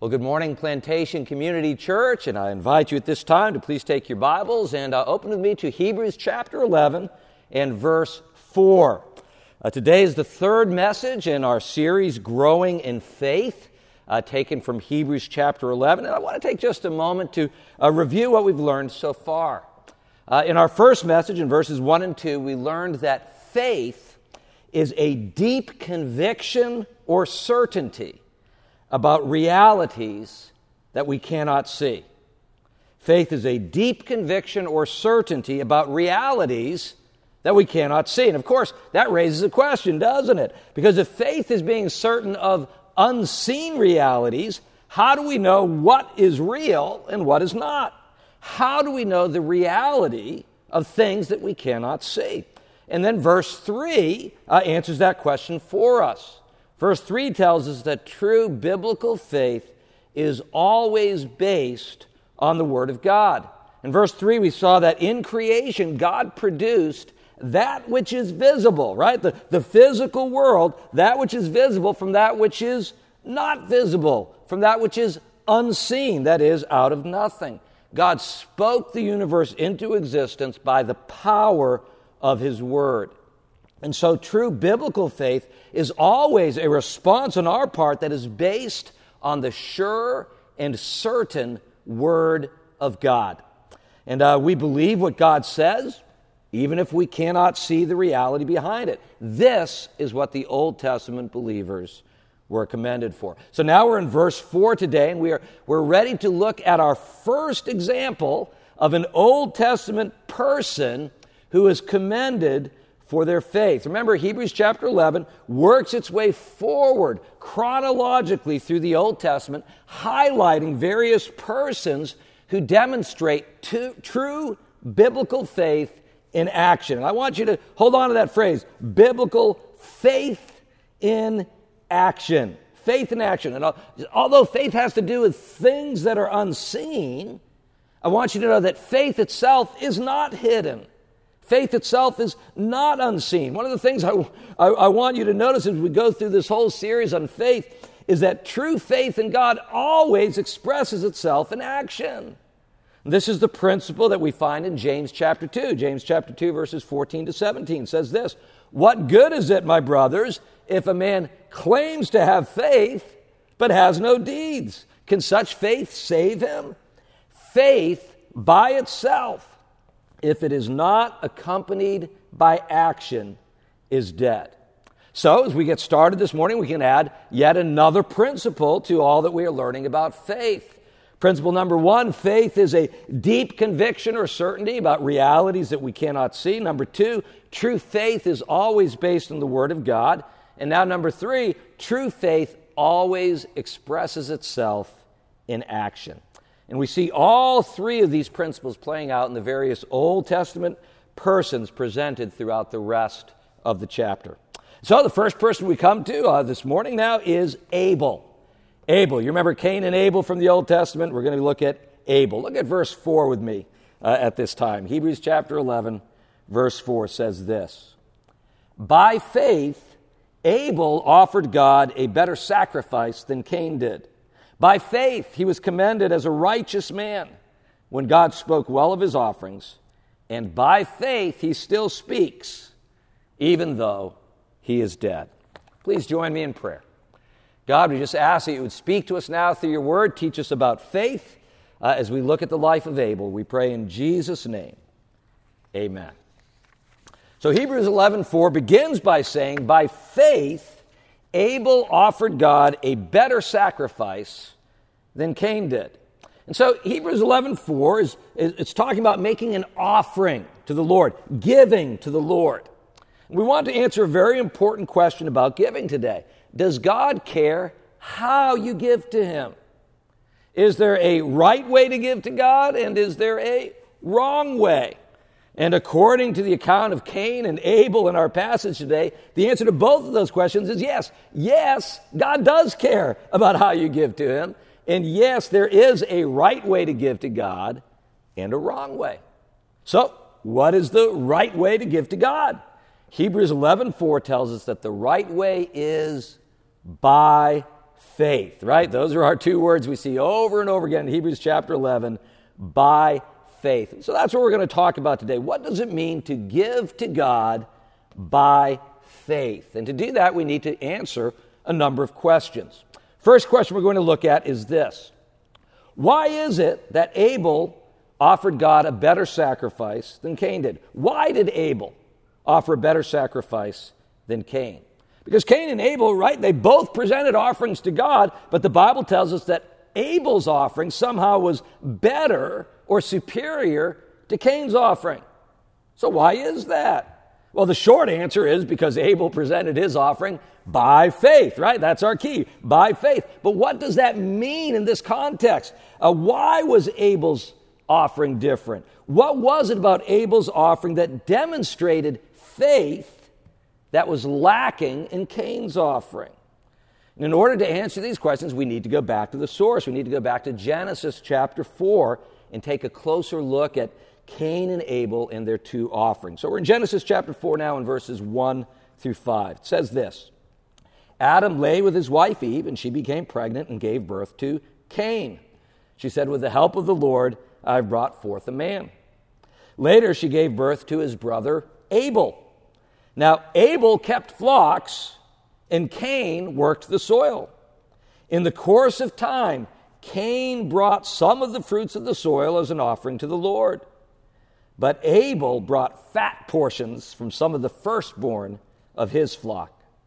Well, good morning, Plantation Community Church, and I invite you at this time to please take your Bibles and open with me to Hebrews chapter 11 and verse 4. Today is the third message in our series, Growing in Faith, taken from Hebrews chapter 11, and I want to take just a moment to review what we've learned so far. In our first message, in verses 1 and 2, we learned that faith is a deep conviction or certainty about realities that we cannot see. Faith is a deep conviction or certainty about realities that we cannot see. And of course, that raises a question, doesn't it? Because if faith is being certain of unseen realities, how do we know what is real and what is not? How do we know the reality of things that we cannot see? And then verse 3 answers that question for us. Verse 3 tells us that true biblical faith is always based on the Word of God. In verse 3, we saw that in creation, God produced that which is visible, right? The physical world, that which is visible from that which is not visible, from that which is unseen, that is, out of nothing. God spoke the universe into existence by the power of His Word. And so true biblical faith is always a response on our part that is based on the sure and certain Word of God. And we believe what God says, even if we cannot see the reality behind it. This is what the Old Testament believers were commended for. So now we're in verse 4 today, and we're ready to look at our first example of an Old Testament person who is commended for their faith. Remember, Hebrews chapter 11 works its way forward chronologically through the Old Testament, highlighting various persons who demonstrate true biblical faith in action. And I want you to hold on to that phrase, biblical faith in action. Faith in action. And although faith has to do with things that are unseen, I want you to know that faith itself is not hidden. Faith itself is not unseen. One of the things I want you to notice as we go through this whole series on faith is that true faith in God always expresses itself in action. This is the principle that we find in James chapter 2. James chapter 2 verses 14 to 17 says this, "What good is it, my brothers, if a man claims to have faith but has no deeds? Can such faith save him? Faith by itself, if it is not accompanied by action, is dead." So, as we get started this morning, we can add yet another principle to all that we are learning about faith. Principle number 1, faith is a deep conviction or certainty about realities that we cannot see. Number 2, true faith is always based on the Word of God. And now number 3, true faith always expresses itself in action. And we see all three of these principles playing out in the various Old Testament persons presented throughout the rest of the chapter. So the first person we come to this morning now is Abel. Abel, you remember Cain and Abel from the Old Testament? We're going to look at Abel. Look at verse 4 with me at this time. Hebrews chapter 11, verse 4 says this, "By faith, Abel offered God a better sacrifice than Cain did. By faith, he was commended as a righteous man when God spoke well of his offerings. And by faith, he still speaks, even though he is dead." Please join me in prayer. God, we just ask that you would speak to us now through your word. Teach us about faith as we look at the life of Abel. We pray in Jesus' name. Amen. So Hebrews 11:4 begins by saying, by faith, Abel offered God a better sacrifice than Cain did. And so Hebrews 11:4 is talking about making an offering to the Lord, giving to the Lord. We want to answer a very important question about giving today. Does God care how you give to Him? Is there a right way to give to God, and is there a wrong way? And according to the account of Cain and Abel in our passage today, the answer to both of those questions is yes. Yes, God does care about how you give to Him. And yes, there is a right way to give to God and a wrong way. So, what is the right way to give to God? Hebrews 11:4 tells us that the right way is by faith, right? Those are our two words we see over and over again in Hebrews chapter 11, by faith. So that's what we're going to talk about today. What does it mean to give to God by faith? And to do that, we need to answer a number of questions. First question we're going to look at is this: why is it that Abel offered God a better sacrifice than Cain did? Why did Abel offer a better sacrifice than Cain? Because Cain and Abel, right, they both presented offerings to God, but the Bible tells us that Abel's offering somehow was better or superior to Cain's offering. So why is that? Well, the short answer is because Abel presented his offering by faith, right? That's our key, by faith. But what does that mean in this context? Why was Abel's offering different? What was it about Abel's offering that demonstrated faith that was lacking in Cain's offering? And in order to answer these questions, we need to go back to the source. We need to go back to Genesis chapter 4 and take a closer look at Cain and Abel and their two offerings. So we're in Genesis chapter 4 now in verses 1 through 5. It says this: Adam lay with his wife Eve, and she became pregnant and gave birth to Cain. She said, with the help of the Lord, I've brought forth a man. Later, she gave birth to his brother Abel. Now, Abel kept flocks, and Cain worked the soil. In the course of time, Cain brought some of the fruits of the soil as an offering to the Lord. But Abel brought fat portions from some of the firstborn of his flock.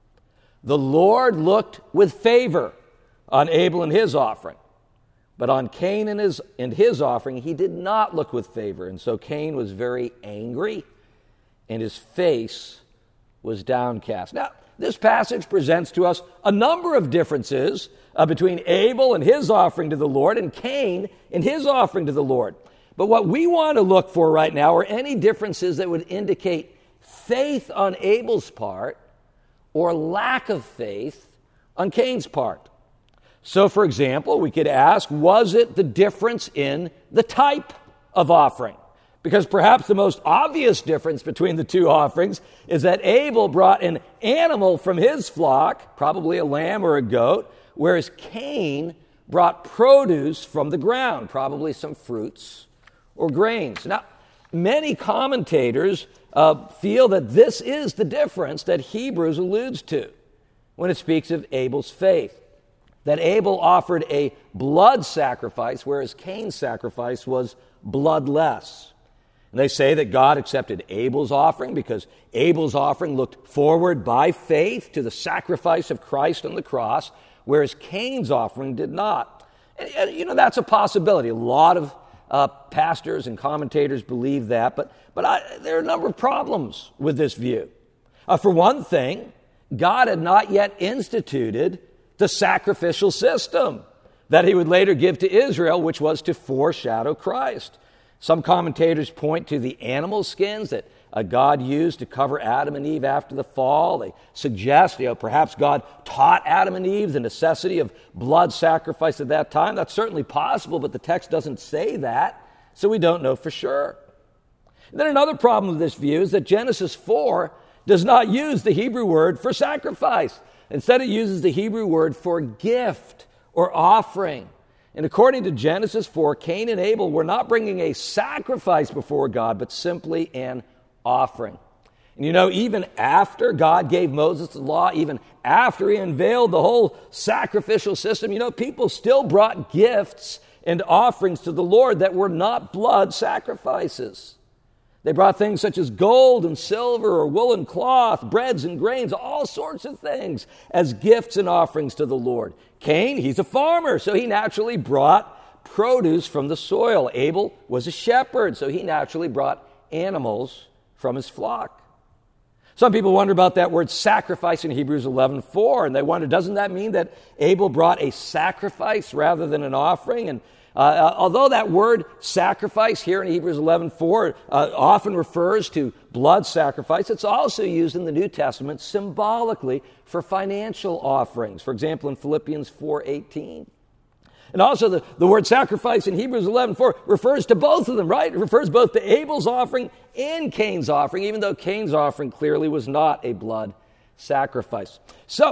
The Lord looked with favor on Abel and his offering, but on Cain and his offering he did not look with favor. And so Cain was very angry, and his face was downcast. Now, this passage presents to us a number of differences between Abel and his offering to the Lord and Cain and his offering to the Lord. But what we want to look for right now are any differences that would indicate faith on Abel's part or lack of faith on Cain's part. So, for example, we could ask, was it the difference in the type of offering? Because perhaps the most obvious difference between the two offerings is that Abel brought an animal from his flock, probably a lamb or a goat, whereas Cain brought produce from the ground, probably some fruits or grains. Now, many commentators feel that this is the difference that Hebrews alludes to when it speaks of Abel's faith. That Abel offered a blood sacrifice, whereas Cain's sacrifice was bloodless. And they say that God accepted Abel's offering because Abel's offering looked forward by faith to the sacrifice of Christ on the cross, whereas Cain's offering did not. And that's a possibility. A lot of pastors and commentators believe that, but there are a number of problems with this view. For one thing, God had not yet instituted the sacrificial system that he would later give to Israel, which was to foreshadow Christ. Some commentators point to the animal skins that God used to cover Adam and Eve after the fall. They suggest, perhaps God taught Adam and Eve the necessity of blood sacrifice at that time. That's certainly possible, but the text doesn't say that, so we don't know for sure. And then another problem with this view is that Genesis 4 does not use the Hebrew word for sacrifice. Instead, it uses the Hebrew word for gift or offering. And according to Genesis 4, Cain and Abel were not bringing a sacrifice before God, but simply an offering. And even after God gave Moses the law, even after he unveiled the whole sacrificial system, people still brought gifts and offerings to the Lord that were not blood sacrifices. They brought things such as gold and silver or woolen cloth, breads and grains, all sorts of things as gifts and offerings to the Lord. Cain, he's a farmer, so he naturally brought produce from the soil. Abel was a shepherd, so he naturally brought animals from his flock. Some people wonder about that word sacrifice in Hebrews 11:4, and they wonder, doesn't that mean that Abel brought a sacrifice rather than an offering? And although that word sacrifice here in Hebrews 11:4 often refers to blood sacrifice, it's also used in the New Testament symbolically for financial offerings. For example, in Philippians 4:18. And also the word sacrifice in Hebrews 11:4 refers to both of them, right? It refers both to Abel's offering and Cain's offering, even though Cain's offering clearly was not a blood sacrifice. So,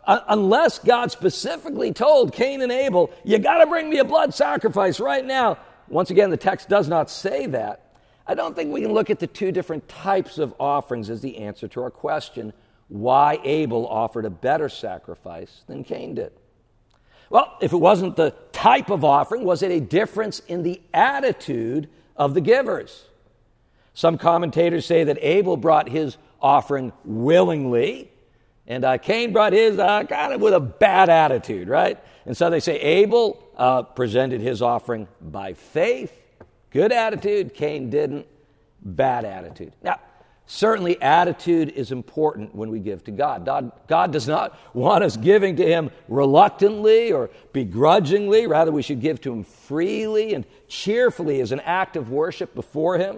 unless God specifically told Cain and Abel, you got to bring me a blood sacrifice right now. Once again, the text does not say that. I don't think we can look at the two different types of offerings as the answer to our question, why Abel offered a better sacrifice than Cain did. Well, if it wasn't the type of offering, was it a difference in the attitude of the givers? Some commentators say that Abel brought his offering willingly, and Cain brought his kind of with a bad attitude, right? And so they say Abel presented his offering by faith, good attitude. Cain didn't, bad attitude. Now, certainly attitude is important when we give to God. God does not want us giving to Him reluctantly or begrudgingly. Rather, we should give to Him freely and cheerfully as an act of worship before Him.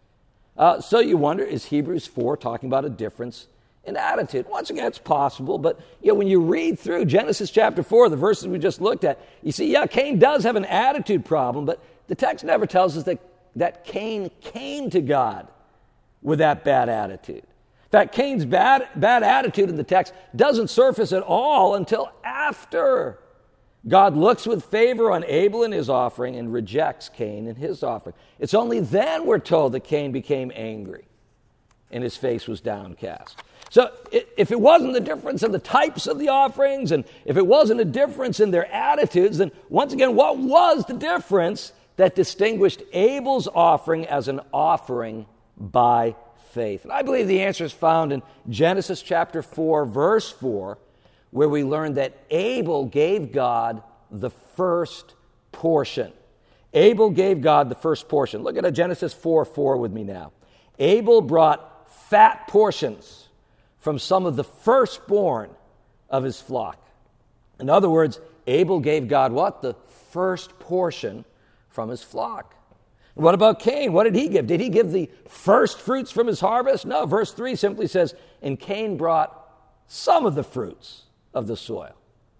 So you wonder, is Hebrews 4 talking about a difference in attitude? Once again, it's possible, but when you read through Genesis chapter 4, the verses we just looked at, you see, Cain does have an attitude problem, but the text never tells us that Cain came to God with that bad attitude. In fact, Cain's bad attitude in the text doesn't surface at all until after God looks with favor on Abel and his offering and rejects Cain and his offering. It's only then we're told that Cain became angry and his face was downcast. So if it wasn't the difference in the types of the offerings and if it wasn't a difference in their attitudes, then once again, what was the difference that distinguished Abel's offering as an offering by faith? And I believe the answer is found in Genesis chapter 4, verse 4, where we learn that Abel gave God the first portion. Abel gave God the first portion. Look at Genesis 4:4 with me now. Abel brought fat portions from some of the firstborn of his flock. In other words, Abel gave God what? The first portion from his flock. What about Cain? What did he give? Did he give the first fruits from his harvest? No, verse 3 simply says, and Cain brought some of the fruits of the soil.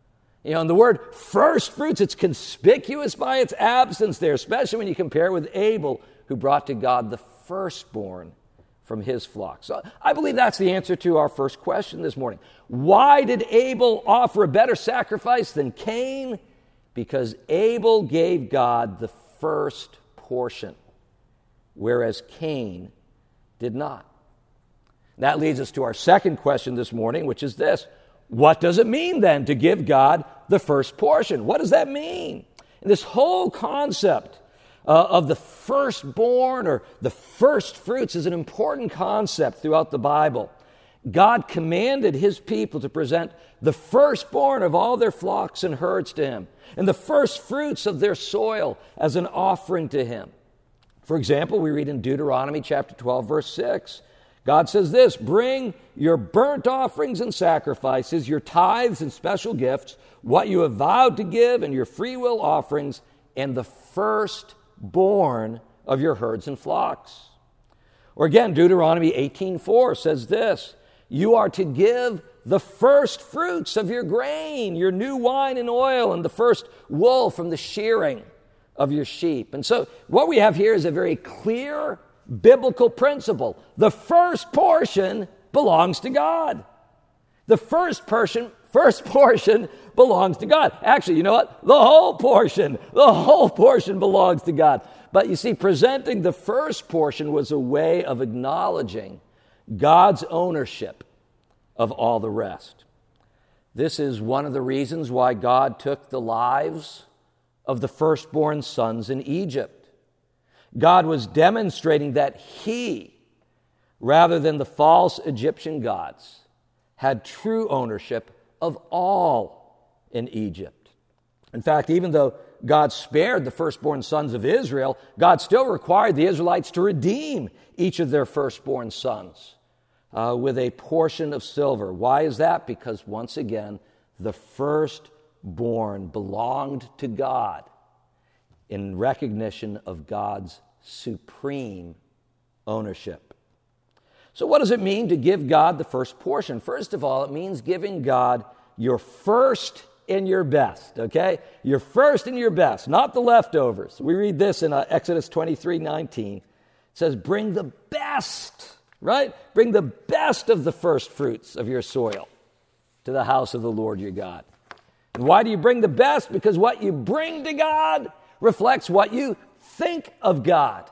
And the word first fruits, it's conspicuous by its absence there, especially when you compare it with Abel, who brought to God the firstborn from his flock. So I believe that's the answer to our first question this morning. Why did Abel offer a better sacrifice than Cain? Because Abel gave God the first portion, whereas Cain did not. That leads us to our second question this morning, which is this. What does it mean then to give God the first portion? What does that mean? And this whole concept of the firstborn or the first fruits is an important concept throughout the Bible. God commanded His people to present the firstborn of all their flocks and herds to Him, and the first fruits of their soil as an offering to Him. For example, we read in Deuteronomy chapter 12, verse 6, God says this, bring your burnt offerings and sacrifices, your tithes and special gifts, what you have vowed to give, and your freewill offerings, and the firstborn of your herds and flocks. Or again, Deuteronomy 18:4 says this, you are to give the first fruits of your grain, your new wine and oil, and the first wool from the shearing of your sheep. And so what we have here is a very clear biblical principle. The first portion belongs to God. The first portion belongs to God. Actually, you know what? The whole portion belongs to God. But you see, presenting the first portion was a way of acknowledging God's ownership of all the rest. This is one of the reasons why God took the lives of the firstborn sons in Egypt. God was demonstrating that He, rather than the false Egyptian gods, had true ownership of all in Egypt. In fact, even though God spared the firstborn sons of Israel, God still required the Israelites to redeem each of their firstborn sons with a portion of silver. Why is that? Because once again, the firstborn belonged to God in recognition of God's supreme ownership. So what does it mean to give God the first portion? First of all, it means giving God your first and your best, okay? Your first and your best, not the leftovers. We read this in Exodus 23:19. It says, bring the best, right? Bring the best of the first fruits of your soil. to the house of the Lord your God. And why do you bring the best? Because what you bring to God reflects what you think of God.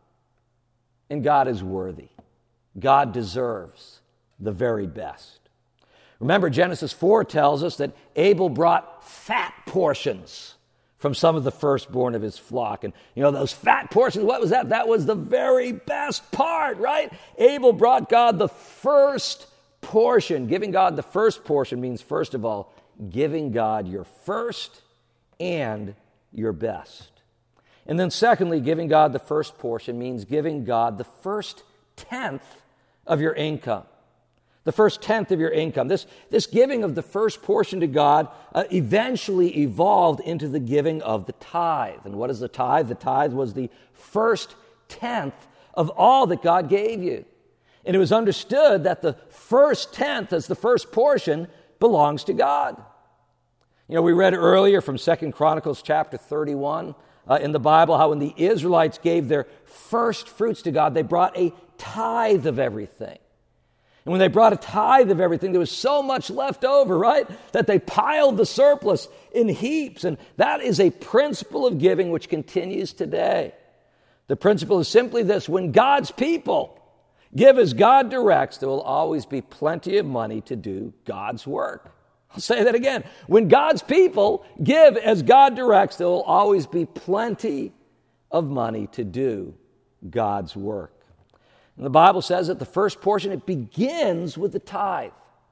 And God is worthy. God deserves the very best. Remember, Genesis 4 tells us that Abel brought fat portions from some of the firstborn of his flock. And, those fat portions, what was that? That was the very best part, right? Abel brought God the first portion. Giving God the first portion means, first of all, giving God your first and your best. And then secondly, giving God the first portion means giving God the first tenth of your income. The first tenth of your income. This giving of the first portion to God eventually evolved into the giving of the tithe. And what is the tithe? The tithe was the first tenth of all that God gave you. And it was understood that the first tenth, as the first portion, belongs to God. We read earlier from 2 Chronicles chapter 31 in the Bible how when the Israelites gave their first fruits to God, they brought a tithe of everything. And when they brought a tithe of everything, there was so much left over, right, that they piled the surplus in heaps. And that is a principle of giving which continues today. The principle is simply this: when God's people give as God directs, there will always be plenty of money to do God's work. I'll say that again. When God's people give as God directs, there will always be plenty of money to do God's work. And the Bible says that the first portion, it begins with the tithe.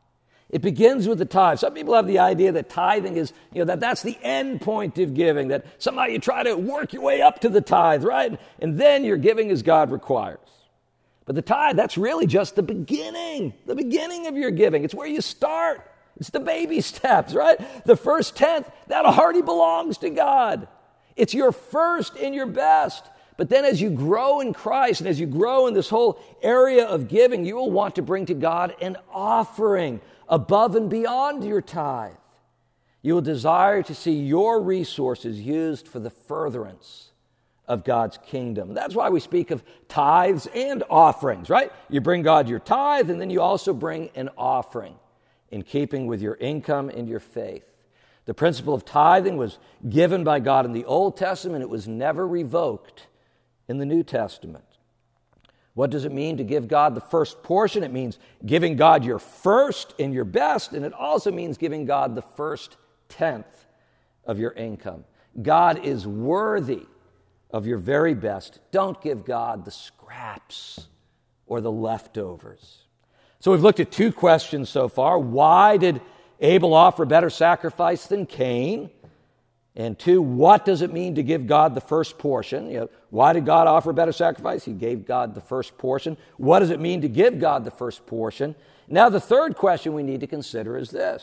It begins with the tithe. Some people have the idea that tithing is, that's the end point of giving, that somehow you try to work your way up to the tithe, right? And then you're giving as God requires. But the tithe, that's really just the beginning of your giving. It's where you start. It's the baby steps, right? The first tenth, that already belongs to God. It's your first and your best. But then as you grow in Christ and as you grow in this whole area of giving, you will want to bring to God an offering above and beyond your tithe. You will desire to see your resources used for the furtherance of God's kingdom. That's why we speak of tithes and offerings, right? You bring God your tithe, and then you also bring an offering in keeping with your income and your faith. The principle of tithing was given by God in the Old Testament. It was never revoked in the New Testament. What does it mean to give God the first portion? It means giving God your first and your best, and it also means giving God the first tenth of your income. God is worthy of your very best. Don't give God the scraps or the leftovers. So we've looked at two questions so far. Why did Abel offer a better sacrifice than Cain? And two, what does it mean to give God the first portion? Why did God offer a better sacrifice? He gave God the first portion. What does it mean to give God the first portion? Now, the third question we need to consider is this: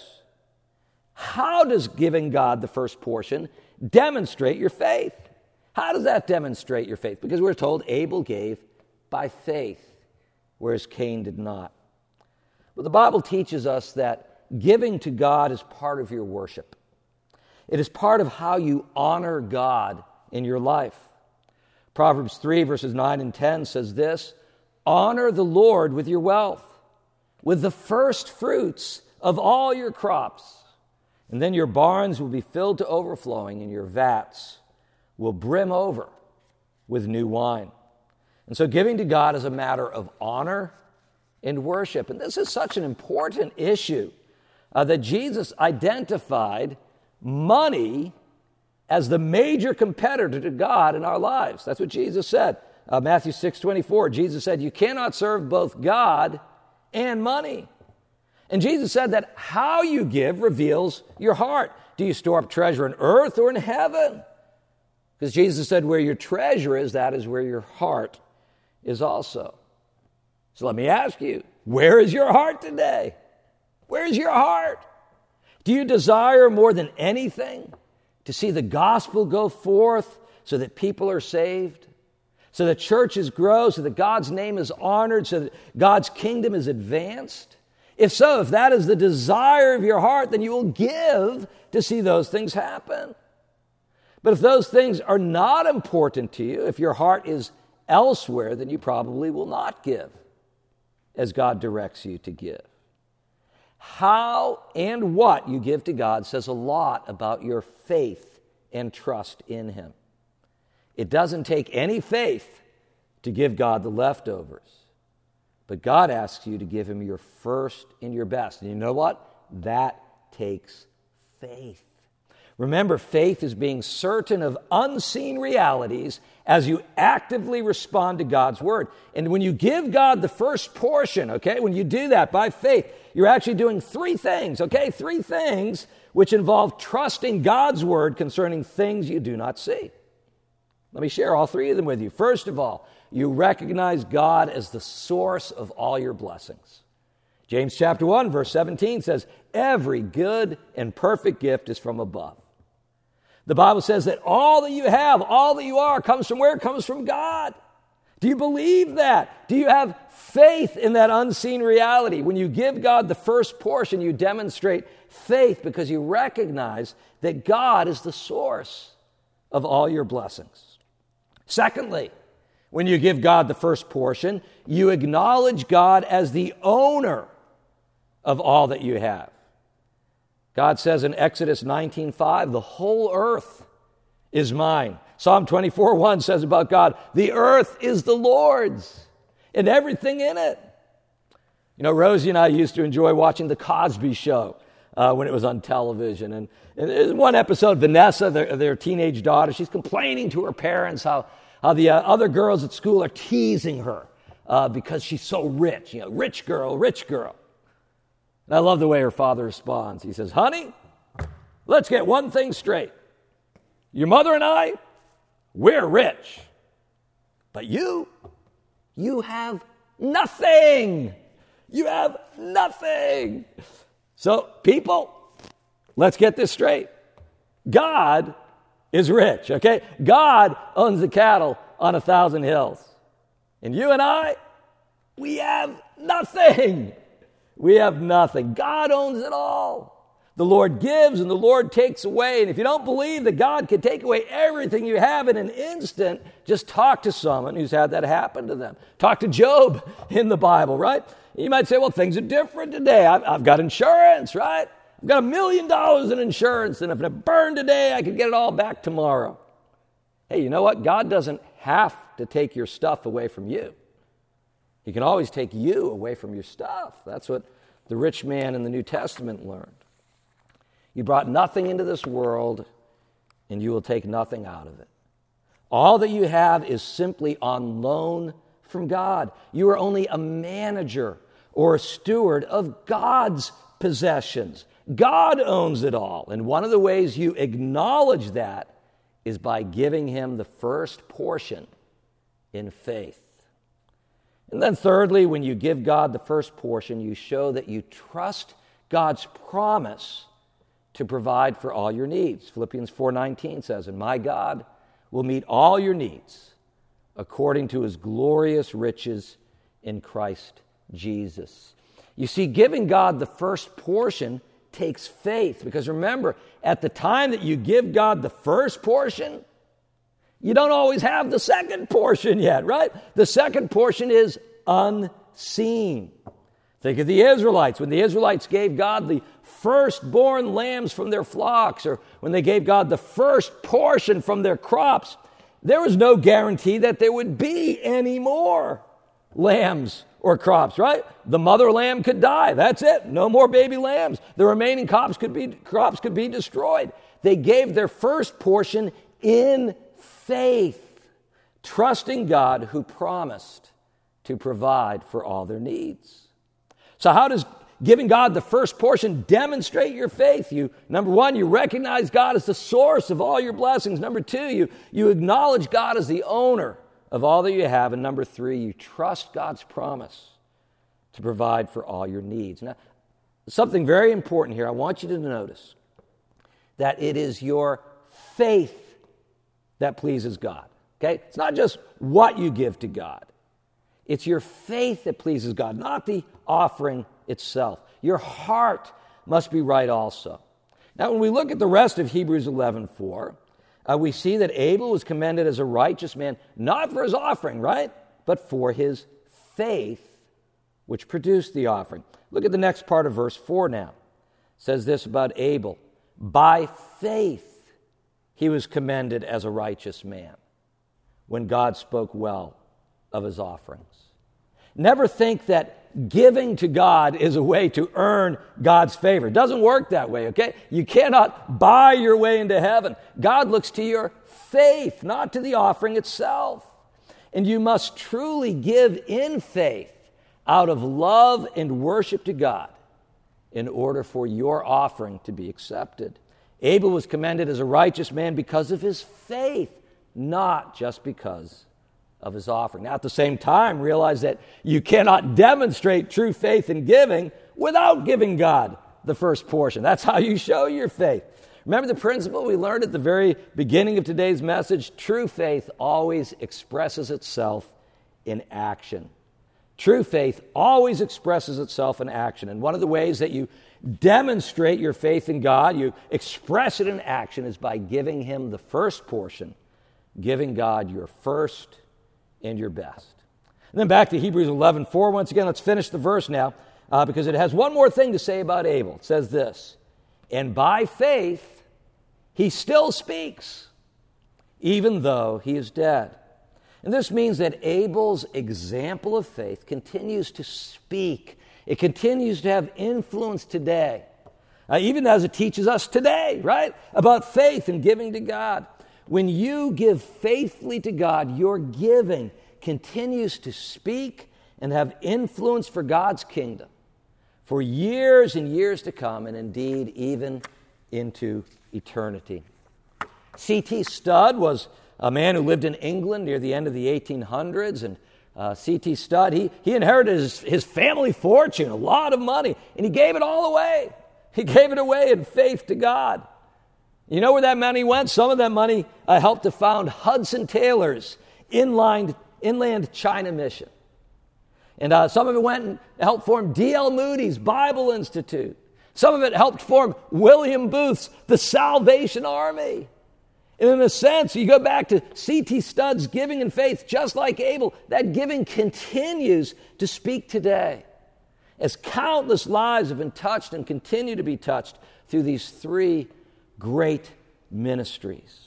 how does giving God the first portion demonstrate your faith? How does that demonstrate your faith? Because we're told Abel gave by faith, whereas Cain did not. Well, the Bible teaches us that giving to God is part of your worship. It is part of how you honor God in your life. Proverbs 3, verses 9 and 10 says this: honor the Lord with your wealth, with the first fruits of all your crops. And then your barns will be filled to overflowing, and your vats will brim over with new wine. And so giving to God is a matter of honor and worship. And this is such an important issue that Jesus identified money as the major competitor to God in our lives. That's what Jesus said. Matthew 6:24, Jesus said, you cannot serve both God and money. And Jesus said that how you give reveals your heart. Do you store up treasure on earth or in heaven? Because Jesus said where your treasure is, that is where your heart is also. So let me ask you, where is your heart today? Where is your heart? Do you desire more than anything to see the gospel go forth so that people are saved, so that churches grow, so that God's name is honored, so that God's kingdom is advanced? If so, if that is the desire of your heart, then you will give to see those things happen. But if those things are not important to you, if your heart is elsewhere, then you probably will not give as God directs you to give. How and what you give to God says a lot about your faith and trust in Him. It doesn't take any faith to give God the leftovers. But God asks you to give Him your first and your best. And you know what? That takes faith. Remember, faith is being certain of unseen realities as you actively respond to God's word. And when you give God the first portion, okay, when you do that by faith, you're actually doing three things, okay? Three things which involve trusting God's word concerning things you do not see. Let me share all three of them with you. First of all, you recognize God as the source of all your blessings. James chapter 1, verse 17 says, every good and perfect gift is from above. The Bible says that all that you have, all that you are, comes from where? It comes from God. Do you believe that? Do you have faith in that unseen reality? When you give God the first portion, you demonstrate faith because you recognize that God is the source of all your blessings. Secondly, when you give God the first portion, you acknowledge God as the owner of all that you have. God says in Exodus 19:5, the whole earth is mine. Psalm 24:1 says about God, the earth is the Lord's and everything in it. You know, Rosie and I used to enjoy watching The Cosby Show when it was on television. And there's one episode, Vanessa, their teenage daughter, she's complaining to her parents how the other girls at school are teasing her because she's so rich. You know, rich girl, rich girl. And I love the way her father responds. He says, honey, let's get one thing straight. Your mother and I, we're rich. But you have nothing. You have nothing. So, people, let's get this straight. God is rich, okay? God owns the cattle on 1,000 hills. And you and I, we have nothing. We have nothing. God owns it all. The Lord gives and the Lord takes away. And if you don't believe that God can take away everything you have in an instant, just talk to someone who's had that happen to them. Talk to Job in the Bible, right? You might say, well, things are different today. I've got insurance, right? I've got $1 million in insurance, and if it burned today, I could get it all back tomorrow. Hey, you know what? God doesn't have to take your stuff away from you. He can always take you away from your stuff. That's what the rich man in the New Testament learned. You brought nothing into this world, and you will take nothing out of it. All that you have is simply on loan from God. You are only a manager or a steward of God's possessions. God owns it all. And one of the ways you acknowledge that is by giving Him the first portion in faith. And then thirdly, when you give God the first portion, you show that you trust God's promise to provide for all your needs. Philippians 4:19 says, and my God will meet all your needs according to His glorious riches in Christ Jesus. You see, giving God the first portion takes faith, because remember, at the time that you give God the first portion, you don't always have the second portion yet, right? The second portion is unseen. Think of the Israelites. When the Israelites gave God the firstborn lambs from their flocks, or when they gave God the first portion from their crops, there was no guarantee that there would be any more lambs or crops, right? The mother lamb could die. That's it. No more baby lambs. The remaining crops could be destroyed. They gave their first portion in faith, trusting God who promised to provide for all their needs. So how does giving God the first portion demonstrate your faith? Number one, you recognize God as the source of all your blessings. Number two, you acknowledge God as the owner of all that you have. And number three, you trust God's promise to provide for all your needs. Now, something very important here. I want you to notice that it is your faith that pleases God. Okay? It's not just what you give to God. It's your faith that pleases God, not the offering itself. Your heart must be right also. Now, when we look at the rest of Hebrews 11:4, we see that Abel was commended as a righteous man, not for his offering, right? But for his faith, which produced the offering. Look at the next part of verse 4 now. It says this about Abel. By faith he was commended as a righteous man when God spoke well of his offerings. Never think that giving to God is a way to earn God's favor. It doesn't work that way, okay? You cannot buy your way into heaven. God looks to your faith, not to the offering itself. And you must truly give in faith out of love and worship to God in order for your offering to be accepted. Abel was commended as a righteous man because of his faith, not just because of his offering. Now, at the same time, realize that you cannot demonstrate true faith in giving without giving God the first portion. That's how you show your faith. Remember the principle we learned at the very beginning of today's message? True faith always expresses itself in action. True faith always expresses itself in action. And one of the ways that you demonstrate your faith in God, you express it in action, is by giving him the first portion, giving God your first and your best. And then back to Hebrews 11:4. Once again, let's finish the verse now because it has one more thing to say about Abel. It says this, and by faith he still speaks, even though he is dead. And this means that Abel's example of faith continues to speak. It continues to have influence today, even as it teaches us today, right, about faith and giving to God. When you give faithfully to God, your giving continues to speak and have influence for God's kingdom for years and years to come, and indeed even into eternity. C.T. Studd was a man who lived in England near the end of the 1800s, and C.T. Studd, he inherited his family fortune, a lot of money, and he gave it all away. He gave it away in faith to God. You know where that money went? Some of that money helped to found Hudson Taylor's Inland China Mission. And some of it went and helped form D.L. Moody's Bible Institute. Some of it helped form William Booth's The Salvation Army. And in a sense, you go back to C.T. Studd's giving in faith, just like Abel, that giving continues to speak today, as countless lives have been touched and continue to be touched through these three great ministries.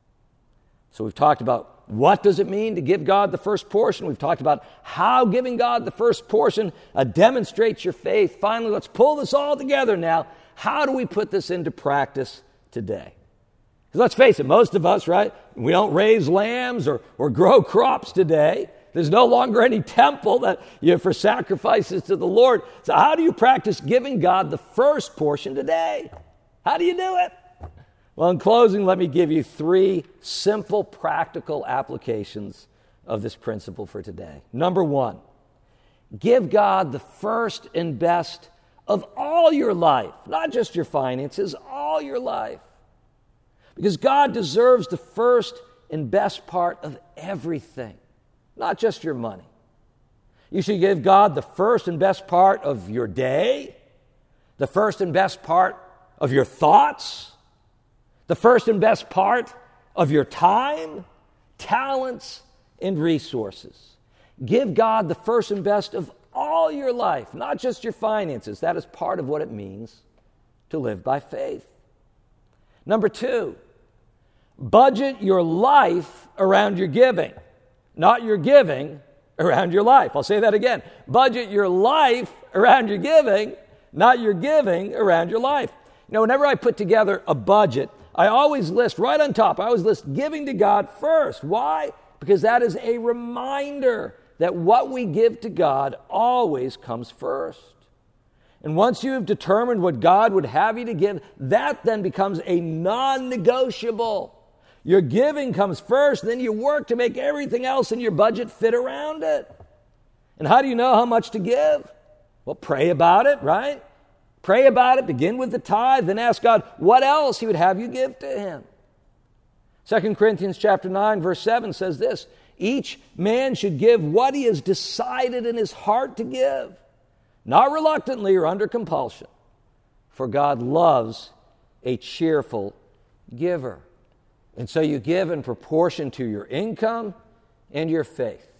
So we've talked about what does it mean to give God the first portion. We've talked about how giving God the first portion demonstrates your faith. Finally, let's pull this all together now. How do we put this into practice today? Because let's face it, most of us, right, we don't raise lambs or grow crops today. There's no longer any temple that for sacrifices to the Lord. So how do you practice giving God the first portion today? How do you do it? Well, in closing, let me give you three simple, practical applications of this principle for today. Number one, give God the first and best of all your life, not just your finances, all your life. Because God deserves the first and best part of everything, not just your money. You should give God the first and best part of your day, the first and best part of your thoughts, the first and best part of your time, talents, and resources. Give God the first and best of all your life, not just your finances. That is part of what it means to live by faith. Number two, budget your life around your giving, not your giving around your life. I'll say that again. Budget your life around your giving, not your giving around your life. You know, whenever I put together a budget, I always list right on top, I always list giving to God first. Why? Because that is a reminder that what we give to God always comes first. And once you have determined what God would have you to give, that then becomes a non-negotiable. Your giving comes first, then you work to make everything else in your budget fit around it. And how do you know how much to give? Well, pray about it, right? Pray about it, begin with the tithe, then ask God what else He would have you give to Him. 2 Corinthians chapter 9, verse 7 says this, each man should give what he has decided in his heart to give, not reluctantly or under compulsion, for God loves a cheerful giver. And so you give in proportion to your income and your faith.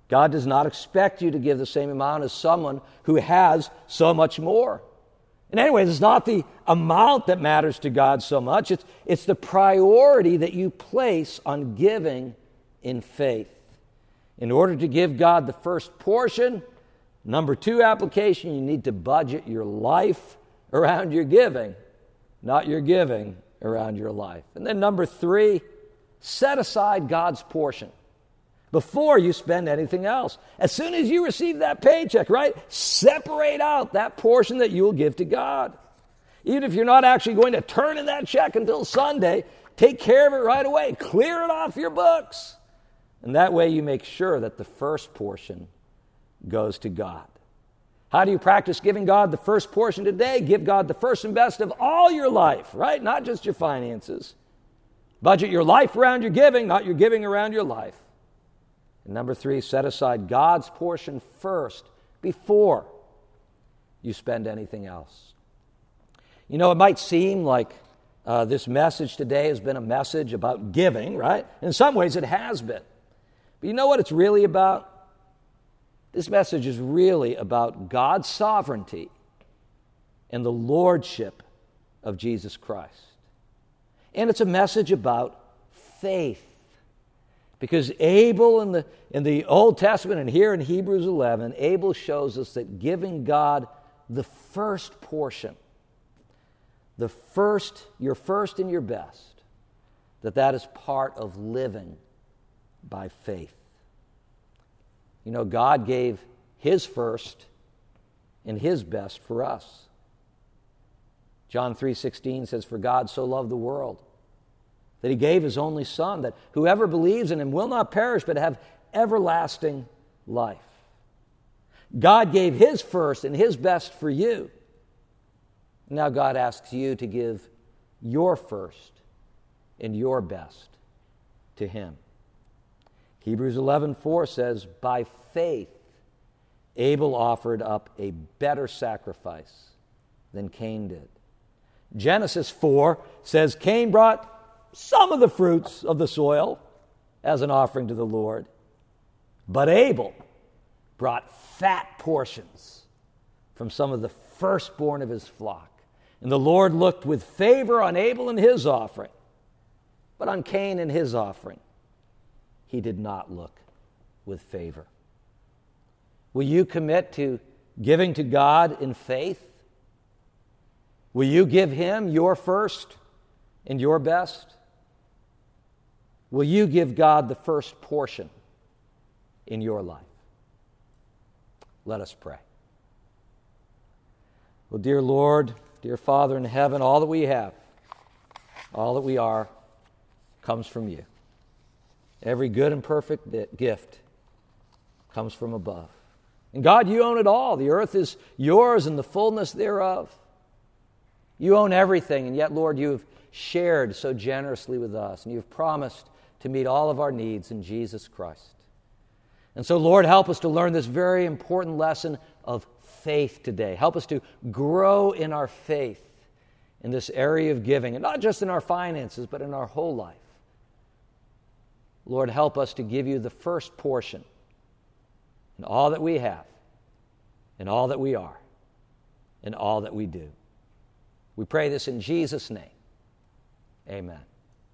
God does not expect you to give the same amount as someone who has so much more. And anyway, it's not the amount that matters to God so much. It's the priority that you place on giving in faith. In order to give God the first portion, number 2 application, you need to budget your life around your giving, not your giving around your life. And then number 3, set aside God's portion before you spend anything else. As soon as you receive that paycheck, right, separate out that portion that you will give to God. Even if you're not actually going to turn in that check until Sunday, take care of it right away. Clear it off your books. And that way you make sure that the first portion goes to God. How do you practice giving God the first portion today? Give God the first and best of all your life, right? Not just your finances. Budget your life around your giving, not your giving around your life. And number 3, set aside God's portion first before you spend anything else. You know, it might seem like this message today has been a message about giving, right? In some ways it has been. But you know what it's really about? This message is really about God's sovereignty and the lordship of Jesus Christ. And it's a message about faith. Because Abel in the Old Testament and here in Hebrews 11, Abel shows us that giving God the first portion, your first and your best, that is part of living by faith. You know, God gave His first and His best for us. John 3:16 says, "For God so loved the world, that He gave His only Son, that whoever believes in Him will not perish, but have everlasting life." God gave His first and His best for you. Now God asks you to give your first and your best to Him. Hebrews 11:4 says, "By faith Abel offered up a better sacrifice than Cain did." Genesis 4 says Cain brought some of the fruits of the soil as an offering to the Lord, but Abel brought fat portions from some of the firstborn of his flock. And the Lord looked with favor on Abel and his offering, but on Cain and his offering He did not look with favor. Will you commit to giving to God in faith? Will you give Him your first and your best? Will you give God the first portion in your life? Let us pray. Well, dear Lord, dear Father in heaven, all that we have, all that we are, comes from You. Every good and perfect gift comes from above. And God, You own it all. The earth is Yours and the fullness thereof. You own everything, and yet, Lord, You have shared so generously with us, and You've promised to meet all of our needs in Jesus Christ. And so, Lord, help us to learn this very important lesson of faith today. Help us to grow in our faith in this area of giving, and not just in our finances, but in our whole life. Lord, help us to give You the first portion in all that we have, in all that we are, in all that we do. We pray this in Jesus' name. Amen.